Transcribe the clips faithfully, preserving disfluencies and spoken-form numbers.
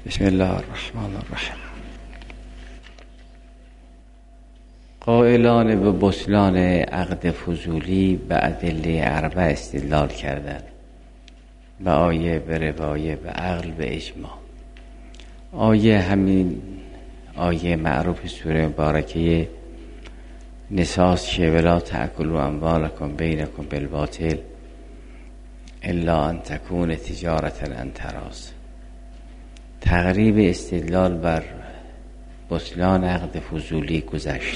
بسم الله الرحمن الرحیم. قائلان به بطلان عقد فضولی به ادله اربع استدلال کردند: به آیه، به روایه، به عقل، به اجماع. آیه همین آیه معروف سوره مبارکه نساست که ولا تأکلوا اموالکم بینکم بالباطل الا ان تکون تجارة عن تراض. تقریب استدلال بر بطلان عقد فضولی گذشت.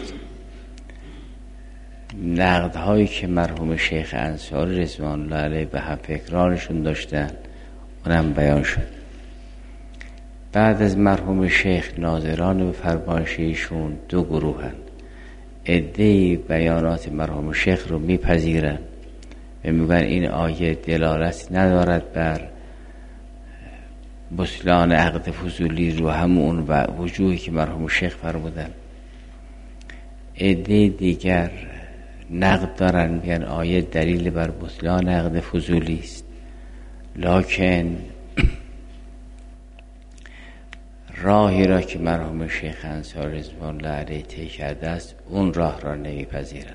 نقدهایی که مرحوم شیخ انصاری رضوان الله علیه به هم فکرانشون داشتن اونم بیان شد. بعد از مرحوم شیخ ناظران به فرمایش ایشون دو گروه هن. عده‌ای بیانات مرحوم شیخ رو میپذیرن و میگن این آیه دلالت ندارد بر بطلان عقد فضولی رو همون و وجوهی که مرحوم شیخ فرمودن. عده دیگر نقد دارن، میگن آیه دلیل بر بطلان عقد فضولی است، لکن راهی را که مرحوم شیخ انصاری رضوان الله علیه طی کرده است اون راه را نمیپذیرن.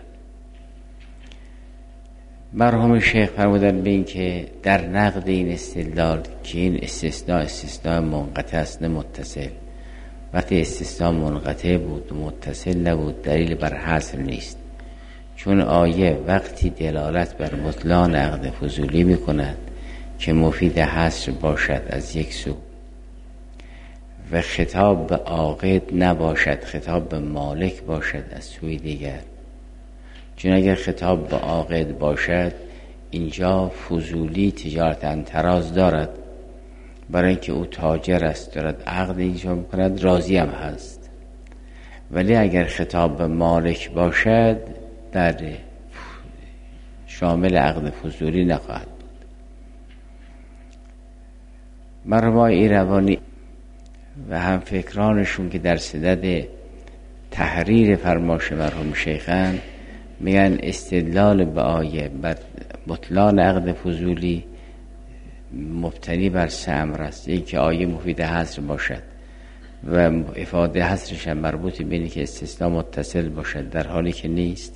مرحوم شیخ فرمودن به این که در نقد این استدلال که این استثناء استثناء منقطع است نه متصل، وقتی استثناء منقطع بود و متصل نبود دلیل بر حصر نیست، چون آیه وقتی دلالت بر بطلان عقد فضولی می کند که مفید حصر باشد از یک سو و خطاب به عاقد نباشد، خطاب به مالک باشد از سوی دیگر. چون اگر خطاب به عاقد باشد اینجا فضولی تجارت عن تراض دارد، برای اینکه او تاجر است، دارد عقد اینجا میکند، راضی هم هست. ولی اگر خطاب به مالک باشد در شامل عقد فضولی نخواهد بود. مرحوم ایروانی و هم فکرانشون که در صدد تحریر فرمایش مرحوم شیخان میگن استدلال به آیه بر بطلان عقد فضولی مبتنی بر سه امر است. این که آیه مفید حصر باشد و افاده حصرش هم مربوط به اینه که استثناء متصل باشد در حالی که نیست.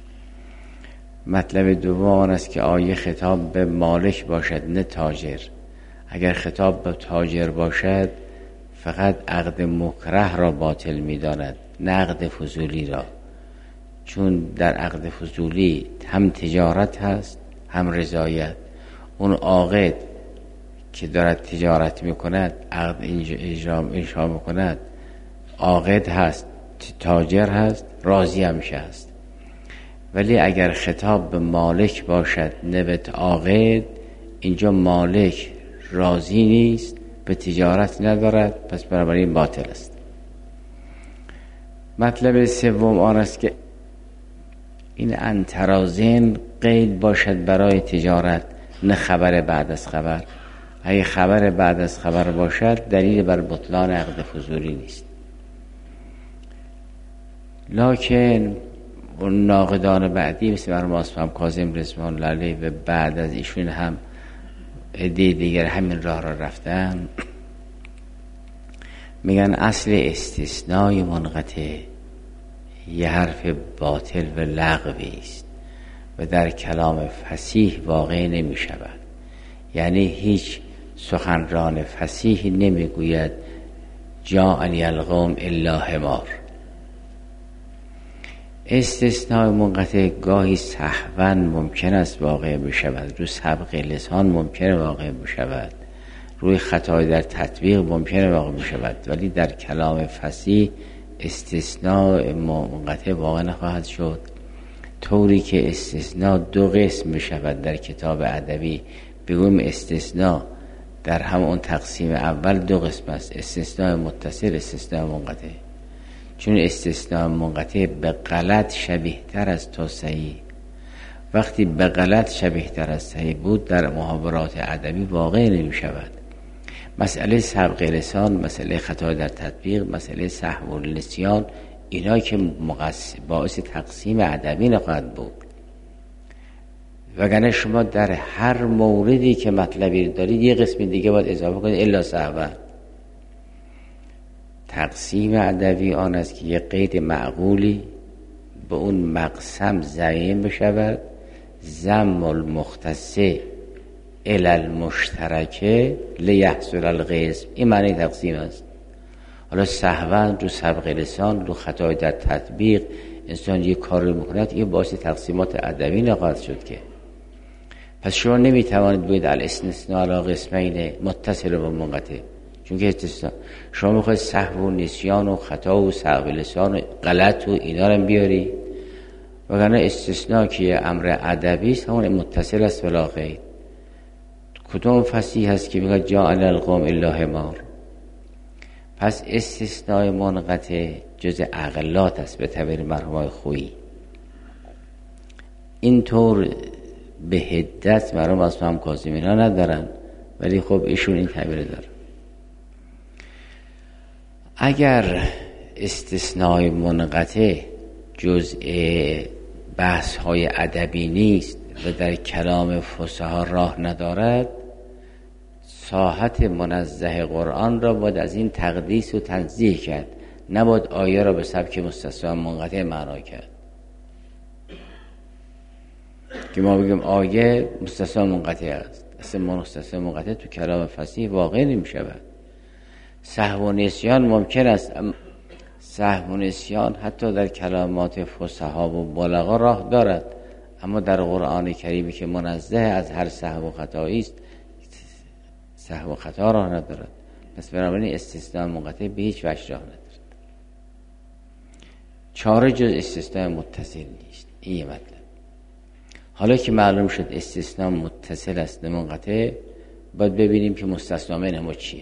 مطلب دوم آن است که آیه خطاب به مالک باشد نه تاجر. اگر خطاب به تاجر باشد فقط عقد مکره را باطل می‌داند نه عقد فضولی را، چون در عقد فضولی هم تجارت هست هم رضایت. اون عاقد که دارد تجارت میکند عقد اجرا اجرا میکند عاقد هست، تاجر هست، راضی همیشه هست. ولی اگر خطاب به مالک باشد نه به عاقد، اینجا مالک راضی نیست، به تجارت ندارد، پس بنابراین باطل است. مطلب سوم آن است که این انترازین قید باشد برای تجارت نه خبر بعد از خبر. اگه خبر بعد از خبر باشد دلیل بر بطلان عقد فضولی نیست. لکن اون ناقدان بعدی مثل مرحوم اصفهان کاظم رضوان الله علیه و بعد از ایشون هم عده دیگر همین راه را رفتن، میگن اصل استثنای منقطع یه حرف باطل و لغوی است و در کلام فصیح واقع نمی شود. یعنی هیچ سخنران فصیح نمی گوید جاءنی القوم الا حمار. استثناء منقطع گاهی سهوا ممکن است واقع بشود، روی سبق لسان ممکن واقع بشود، روی خطای در تطبیق ممکن واقع بشود، ولی در کلام فصیح استثناء منقطع واقع نخواهد شد. طوری که استثناء دو قسم بشود در کتاب ادبی، بگویم استثناء در همون تقسیم اول دو قسم است: استثناء متصل، استثناء منقطع. چون استثناء منقطع به غلط شبیه تر است تا صحیح. وقتی به غلط شبیه تر از صحیح بود در محاورات ادبی واقع نمی شود. مسئله سبق لسان، مسئله خطا در تطبیق، مسئله سهو و نسیان، اینا که باعث تقسیم ادبی نخواهد بود. وگرنه شما در هر موردی که مطلبی دارید یه قسم دیگه باید اضافه کنید الا سهوا. تقسیم ادبی آن است که یه قید معقولی به اون مقسم ضمیم بشود، ضم المختص الی المشترکه لیحصل القسم. این معنی تقسیم است. حالا سهوا رو سبق لسان، رو خطای در تطبیق انسان یک کار رو میکند، این باعث تقسیمات ادبی نخواهد شد که. پس شما نمیتوانید بگید الاستثناء علی قسمین متصل و منقطع، چون که استثناء شما میخواید سهو و نسیان و خطا و سبق لسان و غلط و اینا رو بیاری، وگرنه استثناء که امر ادبی است همون متصل است ولا غیر. کدوم فصیح هست که میگه جاء القوم الا حمار؟ پس استثناء منقطع جز اقلات است به تعبیر مرحوم خویی. اینطور به حدت مرحوم از هم کاظمی ها ندارن، ولی خب ایشون این تعبیر داره. اگر استثناء منقطع جزء بحث های ادبی نیست و در کلام فصحا راه ندارد، ساحت منزه قرآن را باید از این تقدیس و تنزیه کرد، نباید آیه را به سبک مستثنا منقطع معنا کرد که ما بگیم آیه مستثنا منقطع است. اصلا مستثنا منقطع تو کلام فصیح واقع نمی شود. سهو و نسیان ممکن است، سهو و نسیان حتی در کلمات فصحا و بلغا راه دارد، اما در قرآن کریمی که منزه از هر سهو و خطایی است، سهو و خطا راه ندارد. پس بنابراین استثناء منقطع به هیچ وجه راه ندارد. چاره جز استثناء متصل نیست. این یه مطلب. حالا که معلوم شد استثناء متصل است نه منقطع، باید ببینیم که مستثنا منه ما چیه.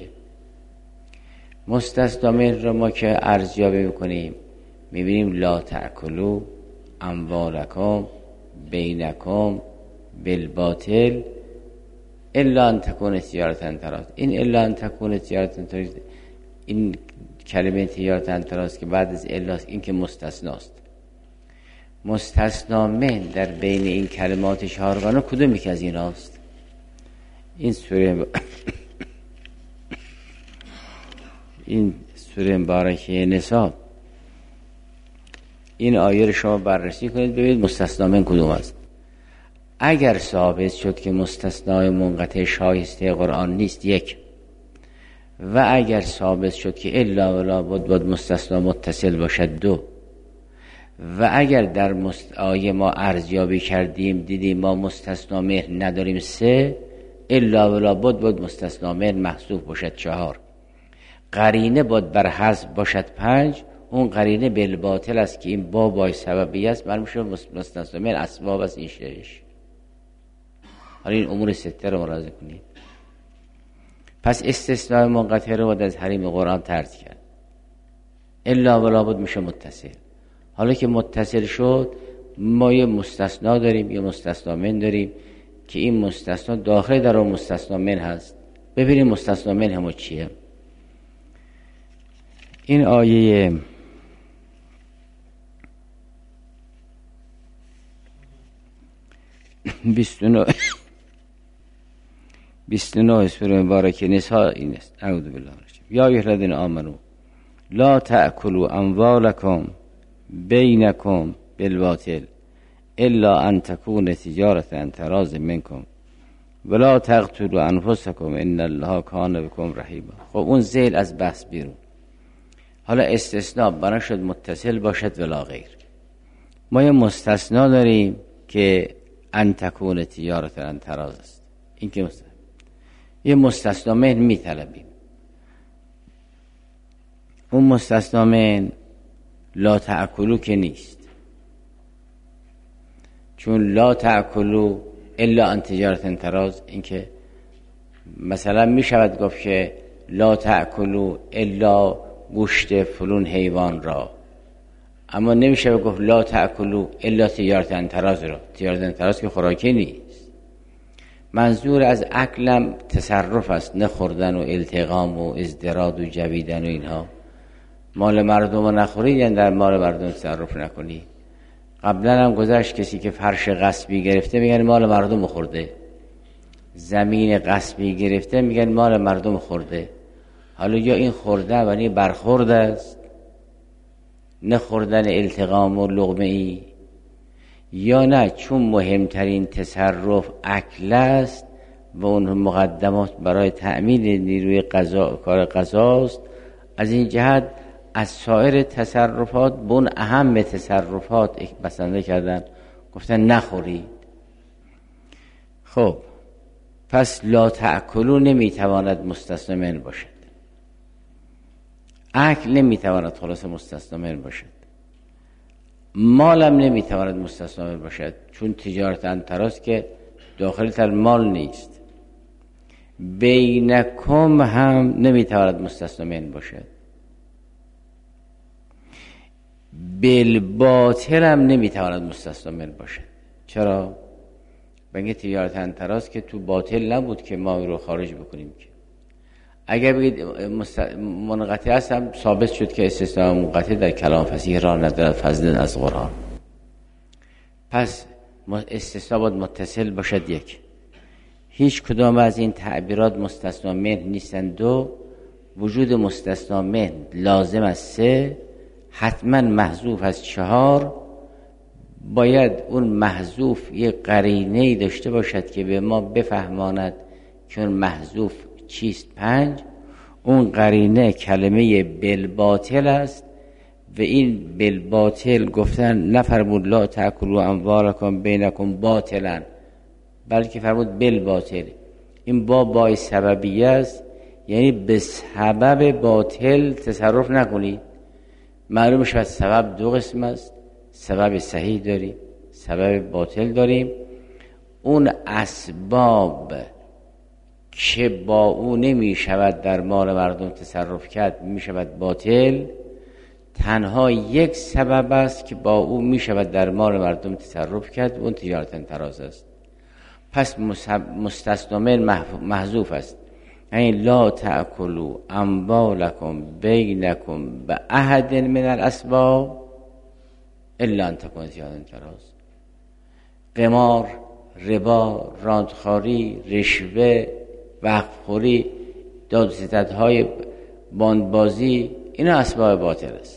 مستثنا منه را ما که ارزیابی میکنیم میبینیم لا تأکلوا اموالکم بینکم بالباطل الا ان تکون تجارتا عن تراض. این الا ان تکون تجارتا عن تراض، این کلمه تجارتا عن تراض که بعد از الا این که مستثناست. مستثنا من در بین این کلمات چهارگانه کدوم یک از ایناست؟ این سوره این سوره مبارکه نساء، این آیه رو شما بررسی کنید ببینید مستثنا من کدوم است. اگر ثابت شد که مستثنای منقطع شایسته قرآن نیست، یک، و اگر ثابت شد که الا ولا بد بد مستثنا متصل باشد، دو، و اگر در مست... آیه ما ارزیابی کردیم دیدیم ما مستثنا مهر نداریم، سه، الا ولا بد بد مستثنا مهر محذوف باشد، چهار، قرینه بد بر حذف باشد، پنج، اون قرینه بالباطل است که این با بای سببی است، معلوم شد مستثنا مهر اسباب است. این شش. حالا این امور سته رو مراجعه کنید. پس استثناء منقطع رو باید از حریم قرآن طرد کرد. الا ولا بد میشه متصل. حالا که متصل شد ما یه مستثنا داریم، یه مستثنا من داریم که این مستثنا داخل در اون مستثنا من هست. ببینیم مستثنا من هم چیه. این آیه بیست و نه بیست و نه سوره مبارکه نساء این است. اعوذ بالله یا ایها الذین آمنوا لا تأکلوا اموالکم بینکم بالباطل الا ان تکون تجارتا عن تراض منکم ولا تقتلوا انفسکم ان الله کان بکم رحیما. خب اون ذیل از بحث بیرون. حالا استثناء بنا شد متصل باشد ولا غیر. ما یه مستثنا داریم که ان تکون تجارتا عن تراض است. این که مستثنا. یه مستثنا من میطلبیم. اون مستثنا من لا تأکلو که نیست، چون لا تأکلو الا ان تجارت عن تراض، این که مثلا می شود گفت که لا تأکلو الا گوشت فلون حیوان را، اما نمی شود گفت لا تأکلو الا تجارت عن تراض را. تجارت عن تراض که خوراکی نیست. منظور از اکلم تصرف است، نه خوردن و التقام و ازدراد و جویدن و اینها. مال مردم رو نخورید یعنی در مال مردم تصرف نکنی. قبلا هم گذشت کسی که فرش غصبی گرفته میگن مال مردم خورده، زمین غصبی گرفته میگن مال مردم خورده. حالا یا این خورده اولین برخورد است، نه خوردن التقام و لقمه ای، یا نه چون مهمترین تصرف اکل است و اون مقدمات برای تأمین نیروی غذا کار غذاست، از این جهت از سایر تصرفات بون اهم تصرفات بسنده کردن، گفتن نخورید. خب پس لا تأکلوا نمیتواند مستثنی من باشد، اکل نمیتواند خلاص مستثنی من باشد، مالم نمیتواند مستثنی من باشد، چون تجارت انتراست که داخل تر مال نیست. بینکم هم نمیتواند مستثنی من باشد، بالباطل هم نمیتواند مستثنی من باشد. چرا؟ بگه تجارت انتراست که تو باطل نبود که ما رو خارج بکنیم، که اگر بگید مست... منقطع است هم ثابت شد که استثناء منقطع در کلام فصیح را ندارد فضل از قرآن. پس استثناء باید متصل باشد. یک، هیچ کدام از این تعبیرات مستثنا منه نیستند. دو، وجود مستثنا منه لازم است. سه، حتما محذوف از. چهار، باید اون محذوف یه قرینه‌ای داشته باشد که به ما بفهماند که اون محذوف چیست. پنج، اون قرینه کلمه بالباطل است و این بالباطل گفتن نفرمود لا تأکلوا اموالکم بینکم باطلا، بلکه فرمود بالباطل. این با بای سببیه است، یعنی به سبب باطل تصرف نکنید. معلوم شد سبب دو قسم است، سبب صحیح داریم، سبب باطل داریم. اون اسباب که با او نمی شود در مال مردم تصرف کرد می شود باطل، تنها یک سبب است که با او می شود در مال مردم تصرف کرد، اون تجارت انتراز است. پس مستثنی من محذوف است، یعنی لا تأکلوا اموالکم بینکم بعهد من الاسباب الا ان تکون تجارت انتراز. قمار، ربا، راندخواری، رشوه، وقفخوری، داد و ستدهای باندبازی، اینا اسباب باطل است.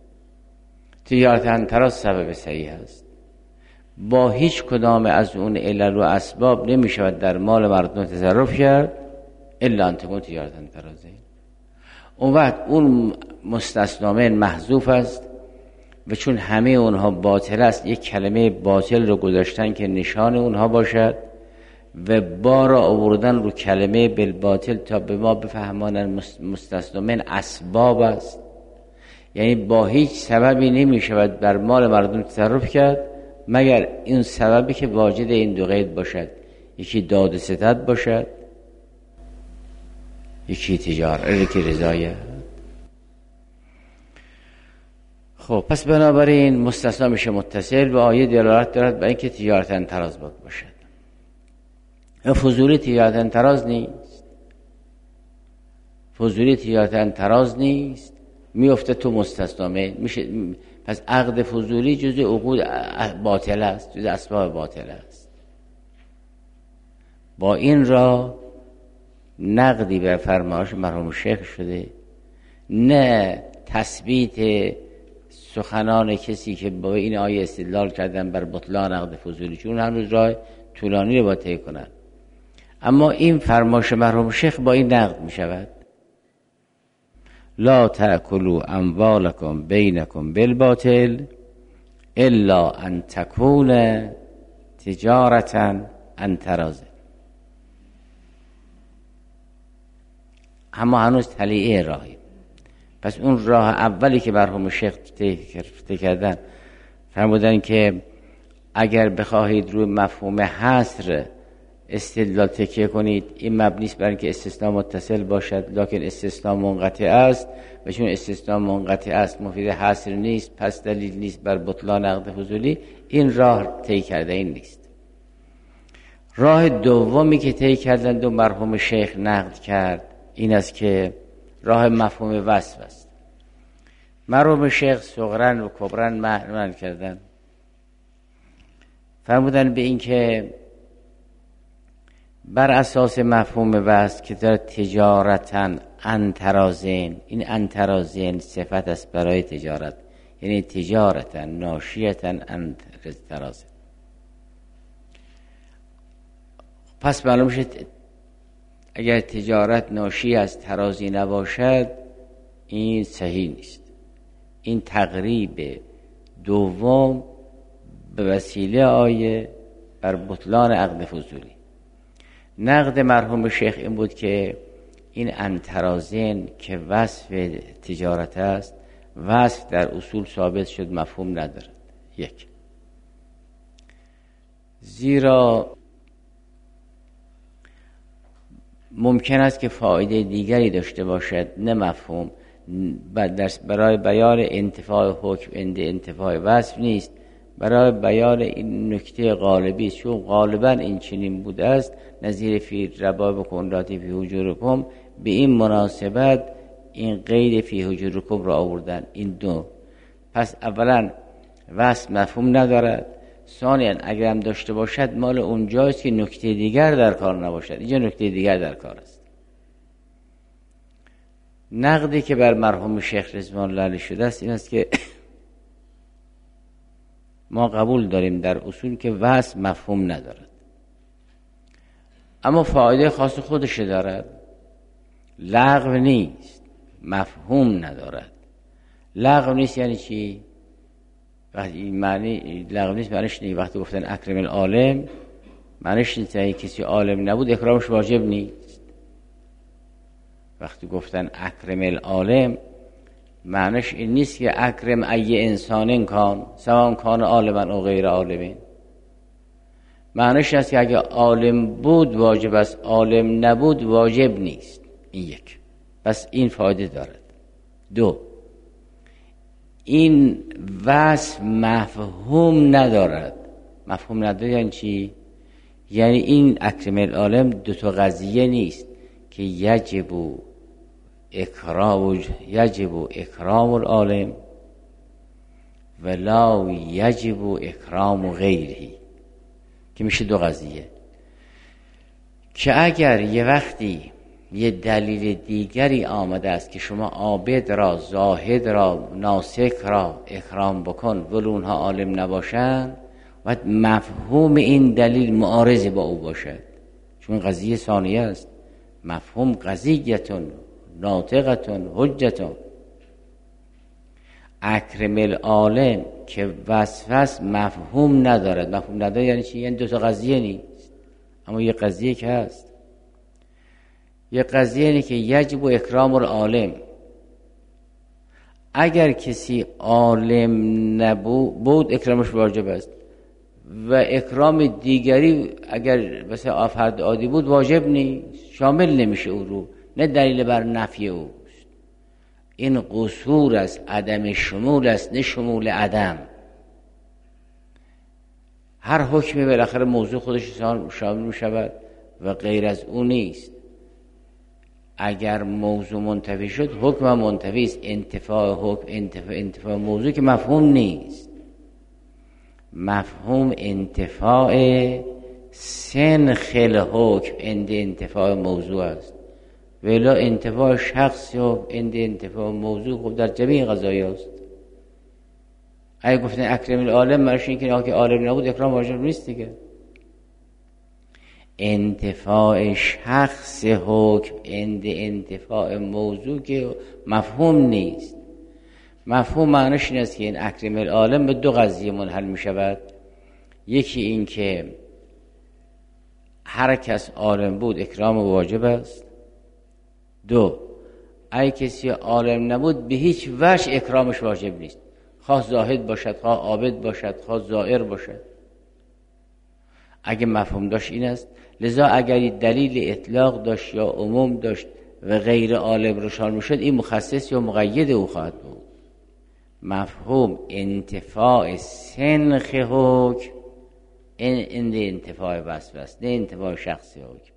تجارت انتراز سبب صحیح است. با هیچ کدام از اون علل و اسباب نمی شود در مال مردم تصرف کرد الا ان تکون تجارت انترازه. اون وقت اون مستثنی من محذوف است و چون همه اونها باطل است، یک کلمه باطل رو گذاشتن که نشان اونها باشد و با را آوردن رو کلمه بالباطل تا به ما بفهمانن مستثنی من اسباب است، یعنی با هیچ سببی نمی شود بر مال مردم تصرف کرد مگر این سببی که واجد این دو قید باشد، یکی داد و ستد باشد، یکی تجارت، یکی رضایت. خب پس بنابراین مستثنا میشه متصل و آیه دلالت دارد به اینکه تجارت انتراز باید باشد. فضولی تجارت انتراز نیست، فضولی تجارت انتراز نیست، میفته تو مستثنا میشه. پس عقد فضولی جزء عقود باطل است، جزء اسباب باطل است. با این را نقدی به فرمایش مرحوم شیخ شده، نه تثبیت سخنان کسی که با این آیه استدلال کردن بر بطلان عقد فضولی، چون هنوز راه طولانی رو باید طی کنن. اما این فرمایش مرحوم شیخ با این نقد می شود: لا تأکلوا اموالکم بینکم بالباطل الا ان تکون تجارتا عن تراض. اما هنوز تلیعه راهی. پس اون راه اولی که مرحوم شیخ طی کردن فرمودن که اگر بخواهید روی مفهوم حصر استدلال تکیه کنید، این مبنی است بر اینکه استثناء متصل باشد لکن استثناء منقطع است و چون استثناء منقطع است مفید حصر نیست، پس دلیل نیست بر بطلان عقد فضولی. این راه طی کرده این نیست. راه دومی که طی کردند و مرحوم شیخ نقد کرد این است که راه مفهوم وصف است. مرحوم شیخ صغرن و کبرن معنی کردن، فرمودن به این که بر اساس مفهوم وصف که در تجارتاً انترازین، این انترازین صفت است برای تجارت، یعنی تجارتا ناشیتا انترازین. پس معلوم شد اگر تجارت ناشی از ترازی نباشد این صحیح نیست. این تقریب دوم به وسیله آیه بر بطلان عقد فضولی. نقد مرحوم شیخ این بود که این انترازین که وصف تجارت است، وصف در اصول ثابت شد مفهوم ندارد. یک، زیرا ممکن است که فایده دیگری داشته باشد نه مفهوم، برای بیان انتفاع حکم عند انتفاع وصف نیست، برای بیان این نکته غالبی است، چون غالبا این چنین بوده است. نظیر فی رباب کنراتی فی حجورکم، به این مناسبت این قید فی حجورکم را آوردن. این دو، پس اولا وصف مفهوم ندارد، ثانیا اگر هم داشته باشد مال اونجاست که نکته دیگر در کار نباشد. اینجا نکته دیگر در کار است. نقدی که بر مرحوم شیخ رضوان الله علیه شده است این است که ما قبول داریم در اصول که وصف مفهوم ندارد، اما فایده خاص خودش دارد، لغو نیست، مفهوم ندارد. لغو نیست یعنی چی؟ وقتی این معنی لغو نیست معنیش نیست وقتی گفتن اکرم العالم معنیش نیست که کسی عالم نبود اکرامش واجب نیست. وقتی گفتن اکرم العالم معنیش این نیست که اکرم ای انسان کان سواء کان عالما او غیر عالم. معنیش است که اگه عالم بود واجب است، عالم نبود واجب نیست. این یک، پس این فایده دارد. دو، این وصف مفهوم ندارد. مفهوم ندارد یعنی چی؟ یعنی این اکرم العالم دو تا قضیه نیست که یجب اکرام یجب اکرام العالم ولا یجب اکرام غیره، که میشه دو قضیه. که اگر یه وقتی یه دلیل دیگری آمده است که شما عابد را، زاهد را، ناسک را اکرام بکن ولو اونها عالم نباشند، و مفهوم این دلیل معارض با او باشد، چون قضیه ثانیه است. مفهوم قضیتون ناطقتون حجتون. اکرم العالم که وصف مفهوم ندارد. مفهوم ندارد یعنی چی؟ یعنی دو تا قضیه نیست، اما یه قضیه که هست. یه قضیه اینه که یجب و اکرام العالم. اگر کسی عالم نبود بود اکرامش واجب است، و اکرام دیگری اگر مثلا فرد عادی بود واجب نیست، شامل نمیشه او رو، نه دلیل بر نفی اوست. این قصور است، عدم شمول است، نه شمول عدم. هر حکمی بالاخره موضوع خودش شامل میشود و غیر از او نیست. اگر موضوع منتفی شد حکم منتفی است. انتفاع حکم انتفاع, انتفاع موضوع که مفهوم نیست. مفهوم انتفاع سنخ الحکم عند انتفاع موضوع است، ولی انتفاع شخص یا عند انتفاع موضوع خب در جمیع قضایی است. اگه گفتن اکرم العالم معنیش اینه که عالم نبود اکرام واجب نیست دیگه. انتفاع شخص حکم عند انتفاع موضوع که مفهوم نیست. مفهوم معنیش این است که این اکرم العالم به دو قضیه منحل می شود. یکی این که هر کس عالم بود اکرام واجب است. دو، اگه کسی عالم نبود به هیچ وجه اکرامش واجب نیست، خواه زاهد باشد، خواه عابد باشد، خواه زائر باشد. اگه مفهوم داشت این است. لذا اگر دلیل اطلاق داشت یا عموم داشت و غیر عالم روشان میشد، این مخصص یا مقید او خواهد بود. مفهوم انتفاع سنخ حکم این انتفاع وصف است، نه انتفاع شخصی حکم.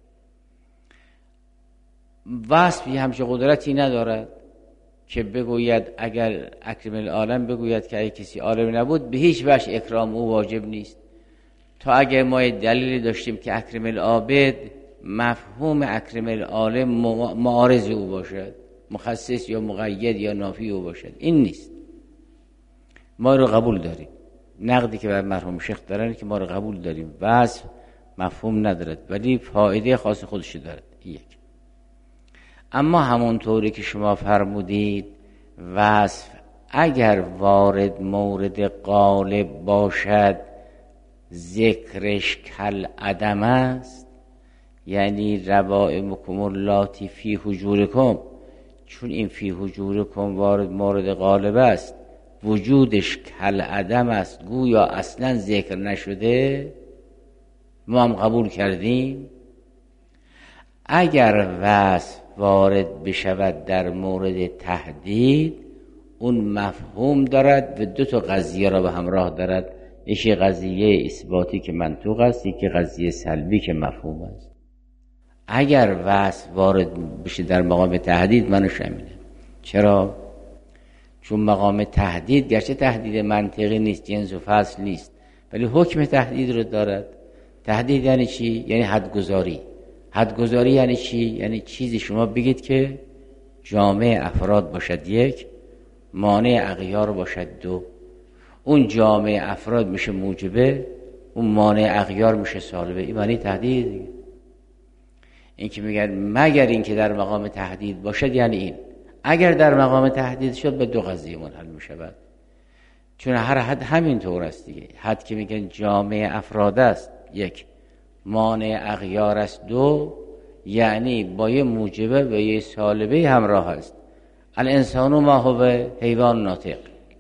وصفی همچه قدرتی ندارد که بگوید اگر اکرم العالم بگوید که اگه کسی عالم نبود به هیچ وجه اکرام او واجب نیست. تا اگر ما دلیلی داشتیم که اکرم العابد مفهوم اکرم العالم معارض او باشد، مخصص یا مقید یا نافی او باشد. این نیست. ما رو قبول داریم. نقدی که بر مرحوم شیخ دارن که ما رو قبول داریم. وصف مفهوم ندارد ولی فایده خاص خودش دارد. یک. اما همونطوری که شما فرمودید وصف اگر وارد مورد غالب باشد ذکرش کل عدم است، یعنی روائمکم اللاتی فی حجورکم، چون این فی حجورکم وارد مورد غالب است وجودش کل عدم است، گویا اصلا ذکر نشده، ما هم قبول کردیم. اگر وصف وارد بشود در مورد تهدید اون مفهوم دارد و دو تا قضیه را به همراه دارد، یکی قضیه اثباتی که منطوق است، یکی قضیه سلبی که مفهوم است. اگر وصف وارد بشه در مقام تهدید منو همینه. چرا؟ چون مقام تهدید گرچه تهدید منطقی نیست، جنس و فصل نیست، ولی حکم تهدید رو دارد. تهدید یعنی چی؟ یعنی حدگذاری. حدگذاری یعنی چی؟ یعنی چیزی شما بگید که جامع افراد باشد یک، مانع اغیار باشد دو. اون جامع افراد میشه موجبه، اون مانع اغیار میشه سالبه. این معنی تهدید دیگه. این که میگن مگر این که در مقام تهدید باشد، یعنی این اگر در مقام تهدید شد به دو قضیه منحل میشود. چون هر حد همین طور است دیگه. حد که میگن جامع افراد است یک، مانع اغیار است دو، یعنی با یه موجبه و یه سالبه همراه است. الانسان ما هو حیوان ناطق.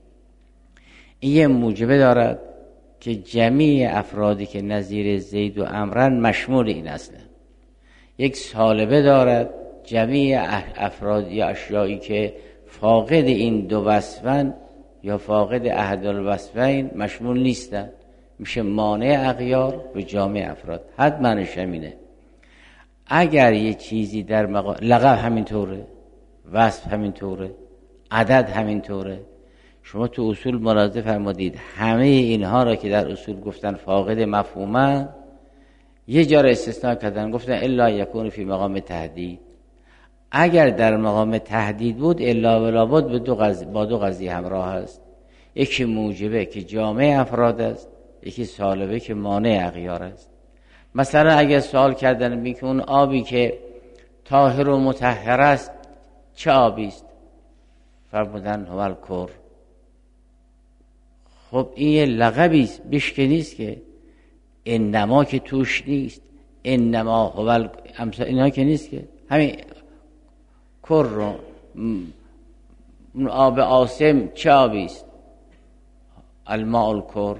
این یه موجبه دارد که جمیع افرادی که نظیر زید و عمرن مشمول این اصله. یک سالبه دارد جمیع افراد یا اشیایی که فاقد این دو وصفن یا فاقد احد الوصفین مشمول نیستن، میشه مانع اغیار به جامع افراد. حد معنیش همینه. اگر یه چیزی در مقام لقب همینطوره، وصف همینطوره، عدد همینطوره. شما تو اصول ملاحظه فرمودید همه اینها را که در اصول گفتن فاقد مفهومن، یه جا را استثناء کردن گفتن الا یکون فی مقام تهدید. اگر در مقام تهدید بود الا ولا بود به دو قضیه با دو قضیه همراه است. یکی موجبه که جامع افراد است، یکی سالبه که مانع اغیار است. مثلا اگر سوال کردن بی که اون آبی که طاهر و مطهر است چه آبی است؟ فرمودن هو الکر. خب این یه لقبی است، بشک نیست که انما که توش نیست، انما هو امثال اینا که نیست که همین کر رو اون آب آسم چه آبی است؟ الماء الکر.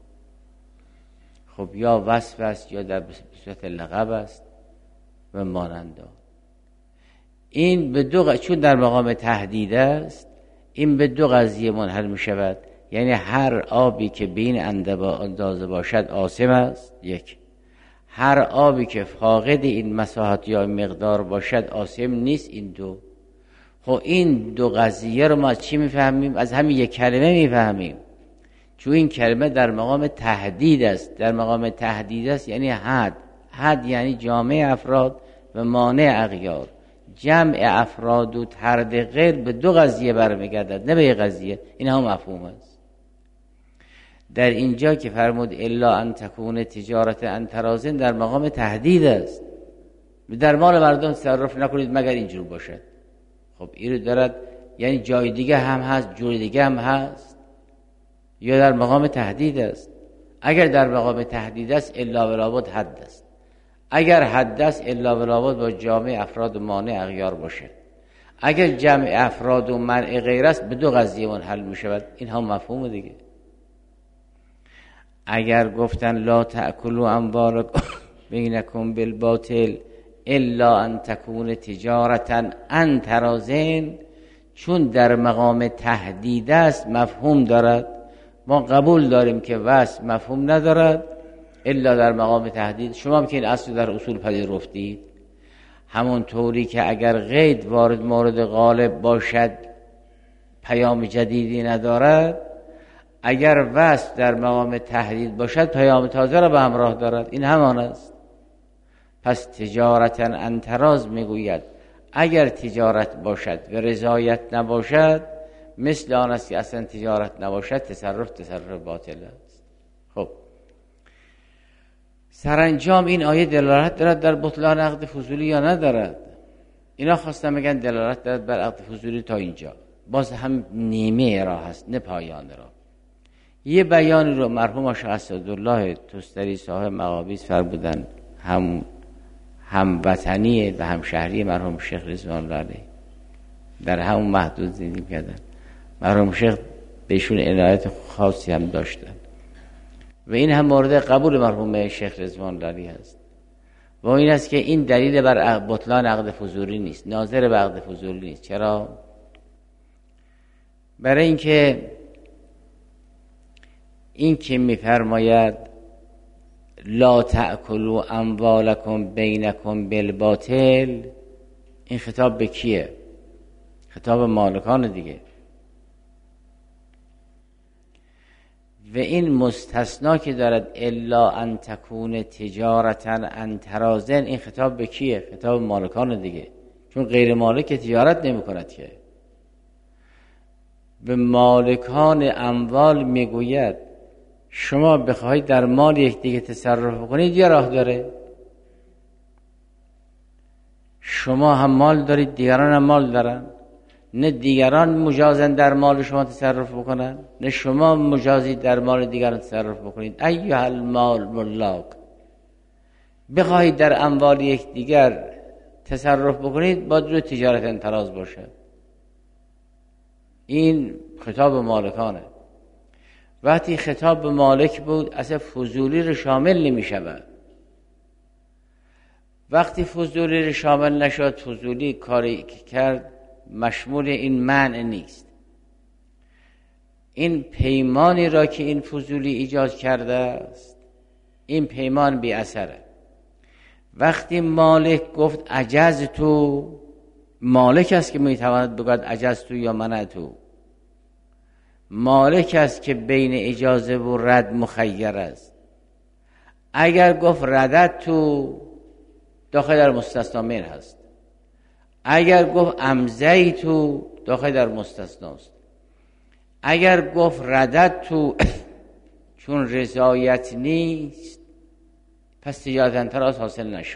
خب یا وصف است یا در صورت لقب است و ماننده. این به دو ق... چون در مقام تهدید است این به دو قضیه منحل می شود. یعنی هر آبی که بین اندازه باشد آسم است یک، هر آبی که فاقد این مساحت یا مقدار باشد آسم نیست. این دو. خب این دو قضیه رو ما چی میفهمیم؟ از همین یک کلمه میفهمیم. چون این کلمه در مقام تهدید است. در مقام تهدید است یعنی حد. حد یعنی جامع افراد و مانع اغیار. جمع افراد و طرد غیر به دو قضیه برمیگردد نه به یک قضیه. این هم مفهوم است. در اینجا که فرمود الا ان تکون تجارت ان ترازن در مقام تهدید است. در مال مردم تصرف نکنید مگر اینجور باشد. خب این رو دارد، یعنی جای دیگه هم هست، جور دیگه هم هست، یا در مقام تهدید است. اگر در مقام تهدید است الا ولابد حد است. اگر حد است الا ولابد با جامع افراد و مانع اغیار باشه. اگر جمع افراد و منع غیر است به دو قضیه منحل می شود. این هم مفهوم دیگه. اگر گفتن لا تأکلوا اموالکم بینکم بالباطل الا ان تکون تجارتا ان ترازن، چون در مقام تهدید است مفهوم دارد. ما قبول داریم که وصف مفهوم ندارد الا در مقام تهدید. شما هم که این اصل در اصول پذیرفتید. همون طوری که اگر قید وارد مورد غالب باشد پیام جدیدی ندارد، اگر وصف در مقام تهدید باشد پیام تازه را به همراه دارد. این همان است. پس تجارتا عن تراض میگوید اگر تجارت باشد و رضایت نباشد مثل آن است که اصلا تجارت نباشد، تصرف تصرف باطل است. خب سرانجام این آیه دلالت دارد در بطلان عقد فضولی یا ندارد؟ اینا خواستم بگن دلالت دارد بر عقد فضولی تا اینجا، باز هم نیمه راه هست نه پایان راه. یه بیانی رو مرحوم شیخ اسدالله تستری صاحب مقابیس فرمودن، هم هموطنی و همشهری مرحوم شیخ رضوان الله علیه، در همون محدود زندگی کردن. مرحوم شیخ بهشون عنایت خاصی هم داشتن و این هم مورد قبول مرحوم شیخ رضوان الله علیه است و این است که این دلیل بر بطلان عقد فضولی نیست، ناظر به عقد فضولی نیست. چرا؟ برای اینکه این که میفرماید لا تأکلوا اموالکم بینکم بالباطل، این خطاب به کیه؟ خطاب مالکان دیگه. و این مستثنا که دارد الا ان تکون تجارتا عن تراض، این خطاب به کیه؟ خطاب مالکان دیگه، چون غیر مالک تجارت نمی کند که. به مالکان اموال میگوید شما بخواهید در مال یک دیگه تصرف کنید یه راه داره. شما هم مال دارید، دیگران هم مال دارن، نه دیگران مجازن در مال شما تصرف بکنن نه شما مجازید در مال دیگران تصرف بکنید. ایها المال ملاک، بخواهید در اموال یک دیگر تصرف بکنید باید روی تجارت انتراض باشه. این خطاب مالکانه. وقتی خطاب به مالک بود اصلا فضولی رو شامل نمی شود. وقتی فضولی رو شامل نشد، فضولی کاری که کرد مشمول این منع نیست. این پیمانی را که این فضولی ایجاد کرده است، این پیمان بی اثره. وقتی مالک گفت عجز تو، مالک است که میتواند بگوید عجز تو یا منع تو، مالک است که بین اجازه و رد مخیر است. اگر گفت ردت تو، داخل در مستثنا منه هست. اگر گفت امضی تو، داخل در مستثناست. اگر گفت ردت تو چون رضایت نیست پس تجارت انتراض حاصل نشد.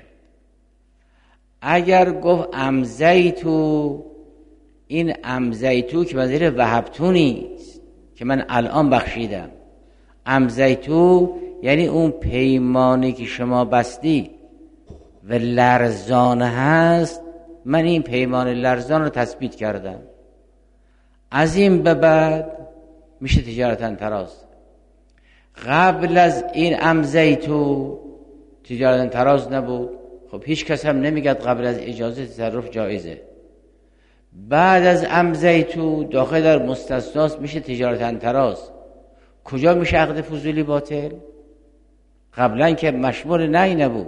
اگر گفت امضی تو، این امضی تو که منظور وهبتو نیست که من الان بخشیدم. امضی تو یعنی اون پیمانی که شما بستی و لرزان هست، من این پیمان لرزان رو تثبیت کردم، از این به بعد میشه تجارت انتراض. قبل از این امضی تو تجارت انتراض نبود. خب هیچ کس هم نمیگد قبل از اجازه تصرف جایزه. بعد از امضی تو داخل در مستثناست، میشه تجارت انتراض. کجا میشه عقد فضولی باطل؟ قبلا که مشمول نهی نبود.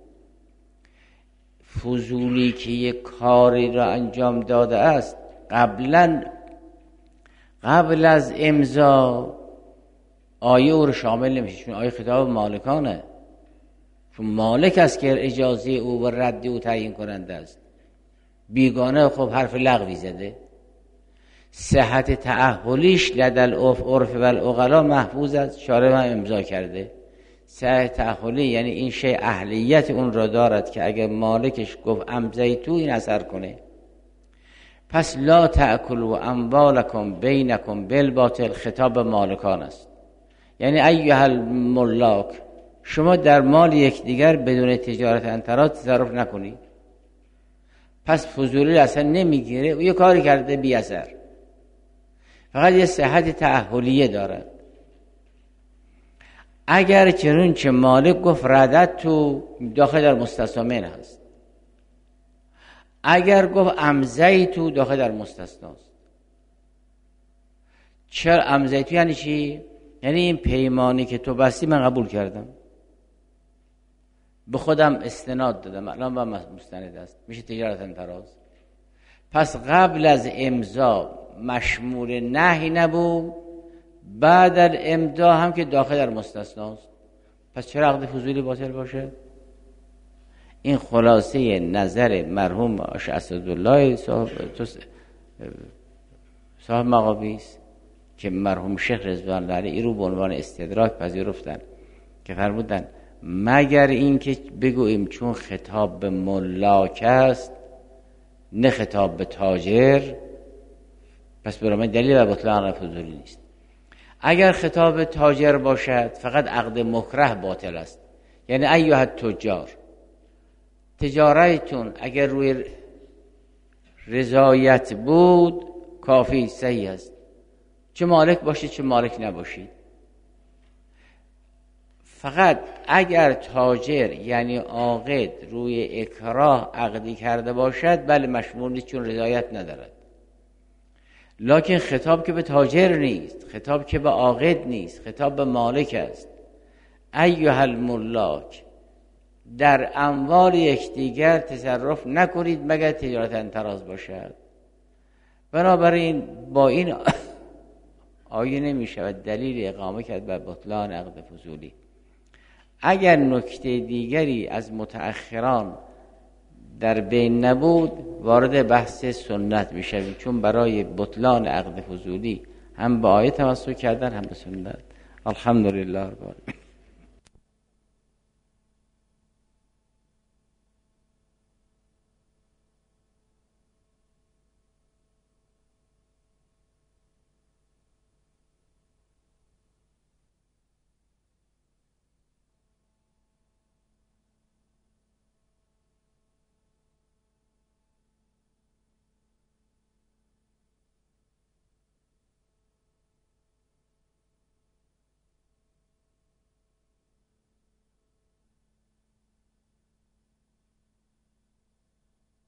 فضولی که یک کاری را انجام داده است قبلا قبل از امضا، آیه او رو شامل نمیشه، چون آیه خطاب مالکانه، چون مالک است که اجازه او و رد او تعیین کننده است. بیگانه خب حرف لغوی زده. صحت تعهلیش لدل عرف و العقلا محفوظ است، شارع هم امضا کرده. صحت تعهلی یعنی این شی اهلیت اون را دارد که اگر مالکش گفت امضی تو این اثر کنه. پس لا تأکلوا اموالکم بینکم بالباطل خطاب مالکان است. یعنی ایها الملاک، شما در مال یکدیگر بدون تجارت انتراض تصرف نکنید. پس فضولی اصلا نمیگیره و یه کاری کرده بی اثر، فقط یه صحت تعهلیه دارد. اگر چنون چه مالک گفت ردت تو، داخل در مستثنا منه هست. اگر گفت امضی تو، داخل در مستثناست. چرا امضی تو یعنی چی؟ یعنی این پیمانی که تو بستی من قبول کردم، به خودم استناد دادم، الان با مستند است، میشه تجارت انتراض. پس قبل از امضا مشمول نهی نبود، بعد از امضا هم که داخل در مستثناست. پس چرا عقد فضولی باطل باشه؟ این خلاصه نظر مرحوم آش اسدالله صاحب صاحب مغابی است که مرحوم شیخ رضوان الله علیه رو به عنوان استدراک پذیرفتن که فرمودن مگر این که بگوییم چون خطاب به ملاک است نه خطاب به تاجر، پس برای من دلیل بر بطلان عقد فضولی نیست. اگر خطاب تاجر باشد فقط عقد مکره باطل است. یعنی ایها التجار، تجارتتون اگر روی رضایت بود کافی صحیح است، چه مالک باشید چه مالک نباشید. فقط اگر تاجر یعنی عاقد روی اکراه عقدی کرده باشد بله مشمول نیست چون رضایت ندارد. لکن خطاب که به تاجر نیست، خطاب که به عاقد نیست، خطاب به مالک است. ایها الملاک در اموال یکدیگر تصرف نکنید مگر تجارت تراز باشد. بنابراین با این آیه نمی شود دلیل اقامه کرد بر بطلان عقد فضولی. اگر نکته دیگری از متأخران در بین نبود وارد بحث سنت می شویم، چون برای بطلان عقد فضولی هم به آیه تمسک کردن هم به سنت. الحمدلله رب العالمین.